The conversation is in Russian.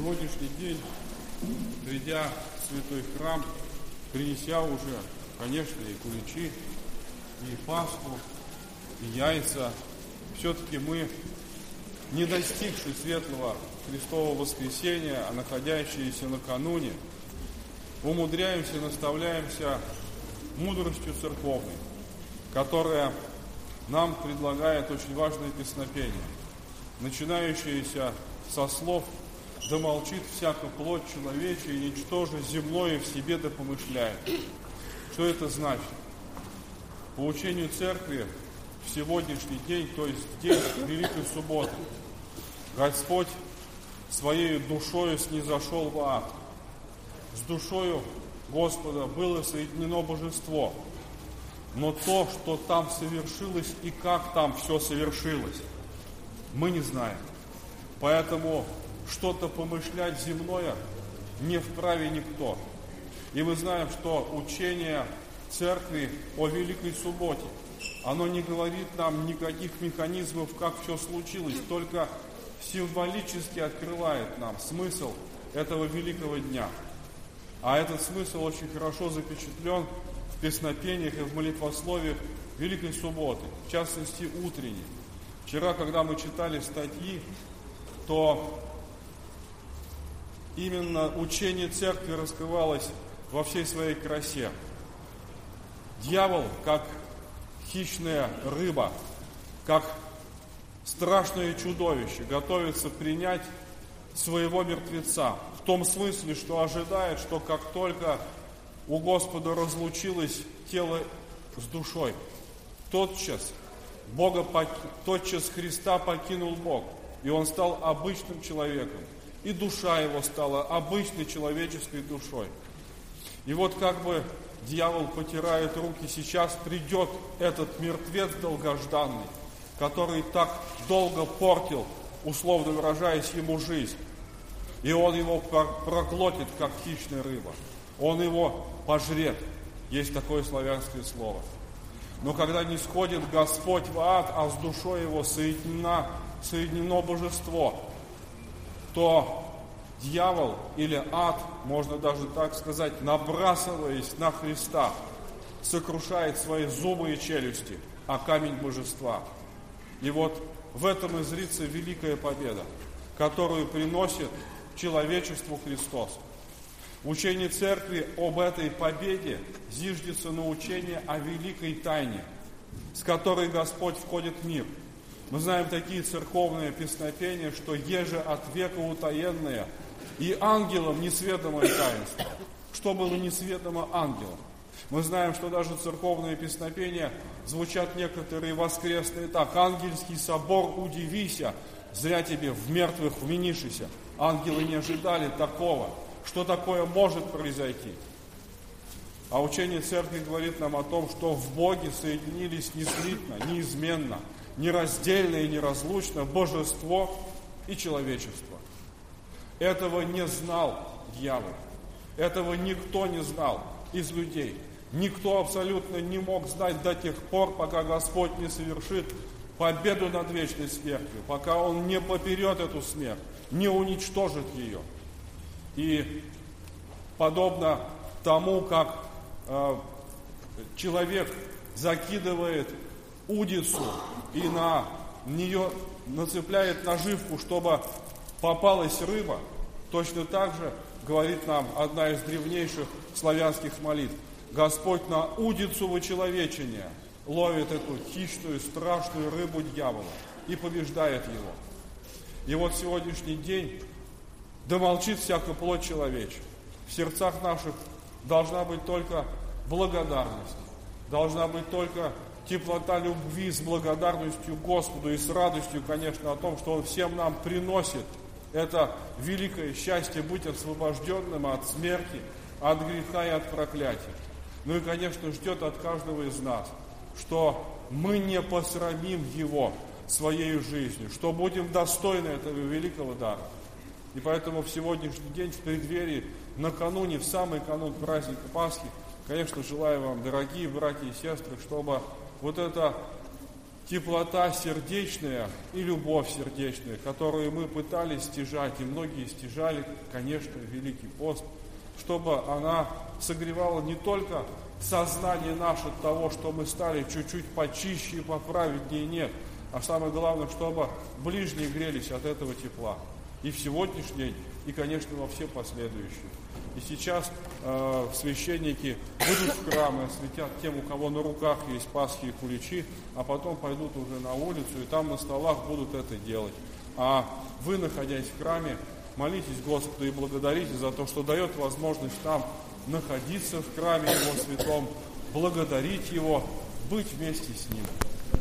сегодняшний день, придя в святой храм, принеся уже, конечно, и куличи, и Пасху, и яйца, все-таки мы, не достигшие светлого Христового воскресения, а находящиеся накануне, умудряемся, наставляемся мудростью церковной, которая нам предлагает очень важное песнопение, начинающееся со слов: «Да молчит всяка плоть человечья, и ничтоже земное в себе да помышляет». Что это значит? По учению Церкви в сегодняшний день, то есть в день Великой Субботы, Господь Своей душою снизошел в ад. С душою Господа было соединено Божество. Но то, что там совершилось и как там все совершилось, мы не знаем. Поэтому что-то помышлять земное не вправе никто. И мы знаем, что учение Церкви о Великой Субботе, оно не говорит нам никаких механизмов, как все случилось, только символически открывает нам смысл этого великого дня. А этот смысл очень хорошо запечатлен в песнопениях и в молитвословиях Великой Субботы, в частности, утренней. Вчера, когда мы читали статьи, то именно учение Церкви раскрывалось во всей своей красе. Дьявол, как хищная рыба, как страшное чудовище, готовится принять своего мертвеца. В том смысле, что ожидает, что как только у Господа разлучилось тело с душой, тотчас Христа покинул Бог, и Он стал обычным человеком, и душа Его стала обычной человеческой душой. И вот как бы дьявол потирает руки, сейчас придет этот мертвец долгожданный, который так долго портил, условно выражаясь, ему жизнь. И он его проглотит, как хищная рыба. Он его пожрет. Есть такое славянское слово. Но когда не сходит Господь в ад, а с душой его соединено Божество, то дьявол или ад, можно даже так сказать, набрасываясь на Христа, сокрушает свои зубы и челюсти о камень Божества. И вот в этом и зрится великая победа, которую приносит человечеству Христос. Учение Церкви об этой победе зиждется на учении о великой тайне, с которой Господь входит в мир. Мы знаем такие церковные песнопения, что «еже от века утаенное, и ангелам несведомое таинство». Что было несведомо ангелам? Мы знаем, что даже церковные песнопения звучат некоторые воскресные так: «Ангельский собор, удивися, зря тебе в мертвых вменишися». Ангелы не ожидали такого. Что такое может произойти? А учение Церкви говорит нам о том, что в Боге соединились неслитно, неизменно, нераздельно и неразлучно Божество и человечество. Этого не знал дьявол. Этого никто не знал из людей. Никто абсолютно не мог знать до тех пор, пока Господь не совершит победу над вечной смертью, пока Он не поперет эту смерть, не уничтожит ее. И подобно тому, как человек закидывает удицу и на нее нацепляет наживку, чтобы попалась рыба, точно так же говорит нам одна из древнейших славянских молитв: Господь на удицу вычеловечения ловит эту хищную, страшную рыбу дьявола и побеждает его. И вот сегодняшний день: да молчит всяка плоть человечья. В сердцах наших должна быть только благодарность, должна быть только теплота любви с благодарностью Господу и с радостью, конечно, о том, что Он всем нам приносит это великое счастье быть освобожденным от смерти, от греха и от проклятия. Ну и, конечно, ждет от каждого из нас, что мы не посрамим Его своей жизнью, что будем достойны этого великого дара. И поэтому в сегодняшний день, в преддверии, накануне, в самый канун праздника Пасхи, конечно, желаю вам, дорогие братья и сестры, чтобы вот это теплота сердечная и любовь сердечная, которую мы пытались стяжать, и многие стяжали, конечно, Великий пост, чтобы она согревала не только сознание наше от того, что мы стали чуть-чуть почище и поправеднее, нет, а самое главное, чтобы ближние грелись от этого тепла. И в сегодняшний день, и, конечно, во все последующие. И сейчас священники будут в храме, осветят тем, у кого на руках есть пасхи и куличи, а потом пойдут уже на улицу, и там на столах будут это делать. А вы, находясь в храме, молитесь Господу и благодарите за то, что дает возможность нам находиться в храме Его святом, благодарить Его, быть вместе с Ним.